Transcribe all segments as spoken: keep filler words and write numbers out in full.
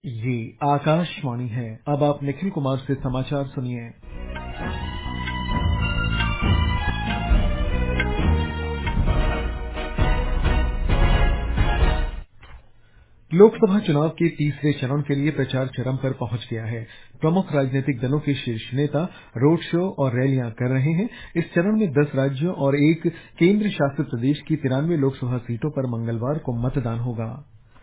ये आकाशवाणी है। अब आप निखिल कुमार से समाचार सुनिए। लोकसभा चुनाव के तीसरे चरण के लिए प्रचार चरम पर पहुंच गया है। प्रमुख राजनीतिक दलों के शीर्ष नेता रोड शो और रैलियां कर रहे हैं। इस चरण में दस राज्यों और एक केंद्र शासित प्रदेश की तिरानवे लोकसभा सीटों पर मंगलवार को मतदान होगा।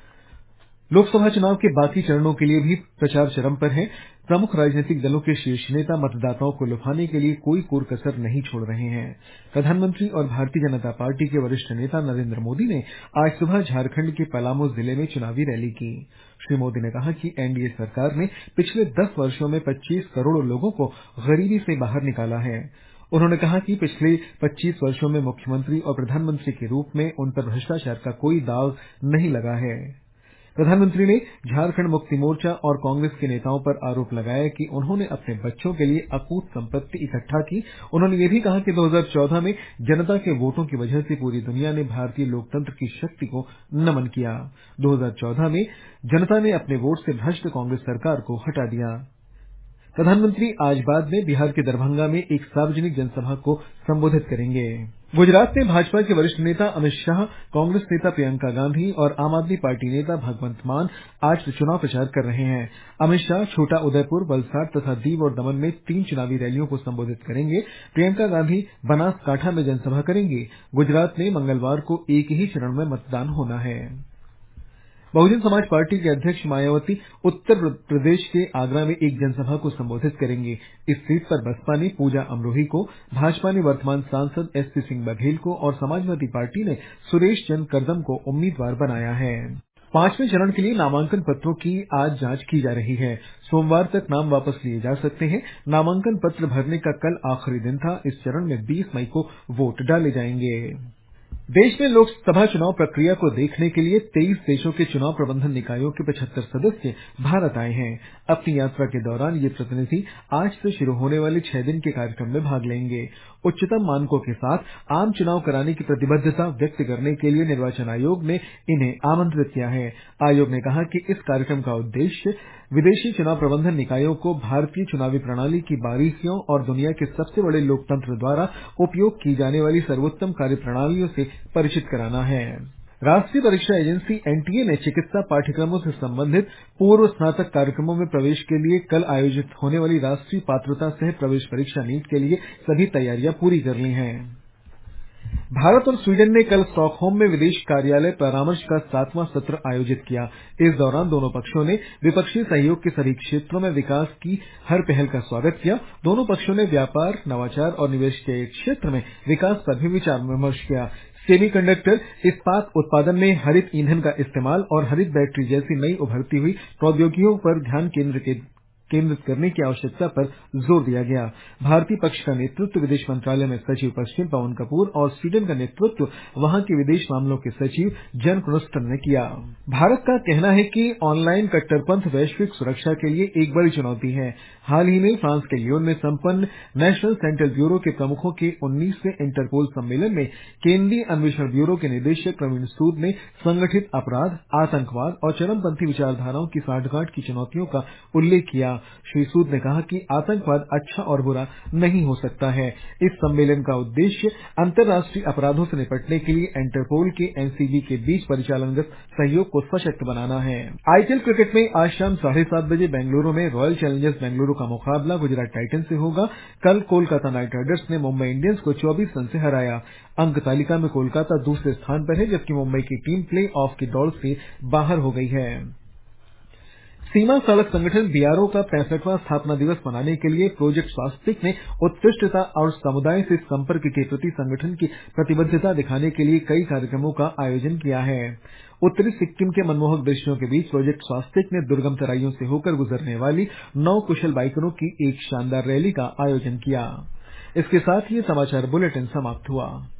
लोकसभा चुनाव के बाकी चरणों के लिए भी प्रचार चरम पर है। प्रमुख राजनीतिक दलों के शीर्ष नेता मतदाताओं को लुभाने के लिए कोई कोर कसर नहीं छोड़ रहे हैं। प्रधानमंत्री और भारतीय जनता पार्टी के वरिष्ठ नेता नरेंद्र मोदी ने आज सुबह झारखंड के पलामू जिले में चुनावी रैली की। श्री मोदी ने कहा कि एनडीए सरकार ने पिछले दस वर्षों में पच्चीस करोड़ लोगों को गरीबी से बाहर निकाला है। उन्होंने कहा कि पिछले पच्चीस वर्षों में मुख्यमंत्री और प्रधानमंत्री के रूप में उन पर भ्रष्टाचार का कोई दाग नहीं लगा है। प्रधानमंत्री ने झारखंड मुक्ति मोर्चा और कांग्रेस के नेताओं पर आरोप लगाया कि उन्होंने अपने बच्चों के लिए अकूत संपत्ति इकट्ठा की। उन्होंने ये भी कहा कि दो हज़ार चौदह में जनता के वोटों की वजह से पूरी दुनिया ने भारतीय लोकतंत्र की शक्ति को नमन किया। दो हज़ार चौदह में जनता ने अपने वोट से भ्रष्ट कांग्रेस सरकार को हटा दिया। प्रधानमंत्री आज बाद में बिहार के दरभंगा में एक सार्वजनिक जनसभा को संबोधित करेंगे। गुजरात में भाजपा के वरिष्ठ नेता अमित शाह, कांग्रेस नेता प्रियंका गांधी और आम आदमी पार्टी नेता भगवंत मान आज चुनाव प्रचार कर रहे हैं। अमित शाह छोटा उदयपुर, वलसाड तथा दीव और दमन में तीन चुनावी रैलियों को संबोधित करेंगे। प्रियंका गांधी बनासकांठा में जनसभा करेंगी। गुजरात में मंगलवार को एक ही चरण में मतदान होना है। बहुजन समाज पार्टी के अध्यक्ष मायावती उत्तर प्रदेश के आगरा में एक जनसभा को संबोधित करेंगे। इस सीट पर बसपा ने पूजा अमरोही को, भाजपा ने वर्तमान सांसद एसपी सिंह बघेल को और समाजवादी पार्टी ने सुरेश चंद्र करदम को उम्मीदवार बनाया है। पांचवें चरण के लिए नामांकन पत्रों की आज जांच की जा रही है। सोमवार तक नाम वापस लिए जा सकते हैं। नामांकन पत्र भरने का कल आखिरी दिन था। इस चरण में बीस मई को वोट डाले जाएंगे। देश में लोकसभा चुनाव प्रक्रिया को देखने के लिए तेईस देशों के चुनाव प्रबंधन निकायों के पचहत्तर सदस्य भारत आए हैं। अपनी यात्रा के दौरान ये प्रतिनिधि आज से शुरू होने वाले छह दिन के कार्यक्रम में भाग लेंगे। उच्चतम मानकों के साथ आम चुनाव कराने की प्रतिबद्धता व्यक्त करने के लिए निर्वाचन आयोग ने इन्हें आमंत्रित किया है। आयोग ने कहा कि इस कार्यक्रम का उद्देश्य विदेशी चुनाव प्रबंधन निकायों को भारतीय चुनावी प्रणाली की बारीकियों और दुनिया के सबसे बड़े लोकतंत्र द्वारा उपयोग की जाने वाली सर्वोत्तम कार्यप्रणालियों से परिचित कराना है। राष्ट्रीय परीक्षा एजेंसी एनटीए ने चिकित्सा पाठ्यक्रमों से संबंधित पूर्व स्नातक कार्यक्रमों में प्रवेश के लिए कल आयोजित होने वाली राष्ट्रीय पात्रता सह प्रवेश परीक्षा नीट के लिए सभी तैयारियां पूरी कर ली हैं। भारत और स्वीडन ने कल स्टॉकहोम में विदेश कार्यालय परामर्श का सातवां सत्र आयोजित किया। इस दौरान दोनों पक्षों ने द्विपक्षीय सहयोग के सभी क्षेत्रों में विकास की हर पहल का स्वागत किया। दोनों पक्षों ने व्यापार, नवाचार और निवेश के क्षेत्र में विकास पर भी विचार विमर्श किया। सेमीकंडक्टर, इस्पात उत्पादन में हरित ईंधन का इस्तेमाल और हरित बैटरी जैसी नई उभरती हुई प्रौद्योगिकियों पर ध्यान केंद्र केंद्रित करने की आवश्यकता पर जोर दिया गया। भारतीय पक्ष का नेतृत्व विदेश मंत्रालय में सचिव पश्चिम पवन कपूर और स्वीडन का नेतृत्व वहां के विदेश मामलों के सचिव जन क्नुस्टन ने किया। भारत का कहना है कि ऑनलाइन कट्टरपंथ वैश्विक सुरक्षा के लिए एक बड़ी चुनौती है। हाल ही में फ्रांस के लियोन में संपन्न नेशनल सेंट्रल ब्यूरो के प्रमुखों के उन्नीसवें इंटरपोल सम्मेलन में केंद्रीय अन्वेषण ब्यूरो के निदेशक प्रवीण सूद ने संगठित अपराध, आतंकवाद और चरमपंथी विचारधाराओं की सांठगांठ की चुनौतियों का उल्लेख किया। श्री सूद ने कहा कि आतंकवाद अच्छा और बुरा नहीं हो सकता है। इस सम्मेलन का उद्देश्य अंतर्राष्ट्रीय अपराधों से निपटने के लिए इंटरपोल के एनसीबी के बीच परिचालनगत सहयोग को सशक्त बनाना है। आईपीएल क्रिकेट में आज शाम साढ़े सात बजे बेंगलुरु में रॉयल चैलेंजर्स बेंगलुरु का मुकाबला गुजरात टाइटंस से होगा। कल कोलकाता नाइट राइडर्स ने मुंबई इंडियंस को चौबीस रन से हराया। अंक तालिका में कोलकाता दूसरे स्थान पर है, जबकि मुंबई की टीम प्ले ऑफ की दौड़ से बाहर हो गई है। सीमा सड़क संगठन बीआरओ का पैंसठवां स्थापना दिवस मनाने के लिए प्रोजेक्ट स्वास्तिक ने उत्कृष्टता और समुदाय से संपर्क के प्रति संगठन की प्रतिबद्धता दिखाने के लिए कई कार्यक्रमों का आयोजन किया है। उत्तरी सिक्किम के मनमोहक दृश्यों के बीच प्रोजेक्ट स्वास्तिक ने दुर्गम तराइयों से होकर गुजरने वाली नौ कुशल बाइकरों की एक शानदार रैली का आयोजन किया। इसके साथ ही समाचार बुलेटिन समाप्त हुआ।